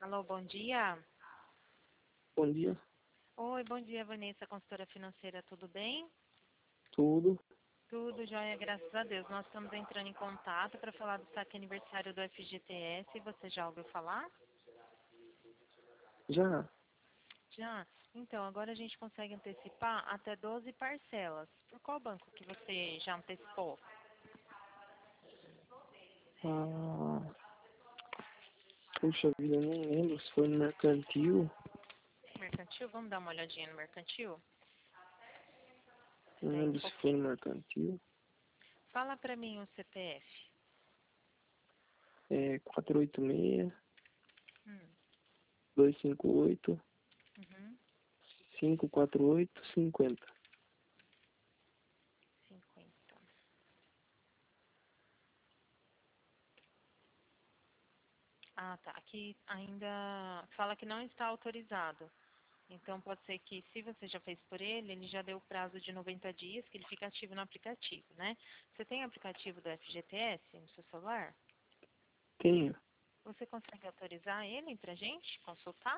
Alô, bom dia. Bom dia. Oi, bom dia, Vanessa, consultora financeira, tudo bem? Tudo? Tudo jóia, graças a Deus. Nós estamos entrando em contato para falar do saque aniversário do FGTS. Você já ouviu falar? Já? Já? Então, agora a gente consegue antecipar até 12 parcelas. Por qual banco que você já antecipou? Ah, puxa vida, eu não lembro se foi no Mercantil. Mercantil? Vamos dar uma olhadinha no Mercantil? Não Daí um lembro se foi pouquinho. no Mercantil. Fala para mim o CPF. É 486 Hum, 258 uhum, 548 50. 50. Ah, tá. Aqui ainda fala que não está autorizado. Então, pode ser que, se você já fez por ele, ele já deu o prazo de 90 dias que ele fica ativo no aplicativo, né? Você tem aplicativo do FGTS no seu celular? Tenho. Você consegue autorizar ele pra gente consultar?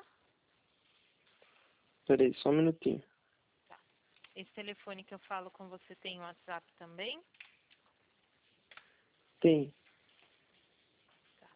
Peraí, só um minutinho. Tá. Esse telefone que eu falo com você tem o WhatsApp também? Tem. Tá.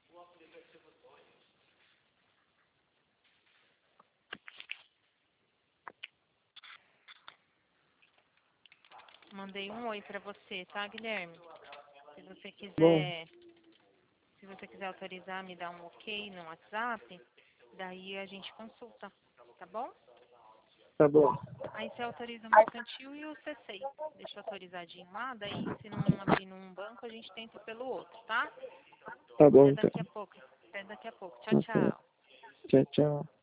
Mandei um oi pra você, tá, Guilherme? Se você Bom, quiser, se você quiser autorizar, me dá um ok no WhatsApp, daí a gente consulta, tá bom? tá bom. Aí você autoriza o mercantil e o C6. Deixa autorizadinho lá, daí se não abrir num banco, a gente tenta pelo outro, tá? Tá bom, Até então. daqui a pouco. Até daqui a pouco. Tchau, Até. tchau. Tchau, tchau.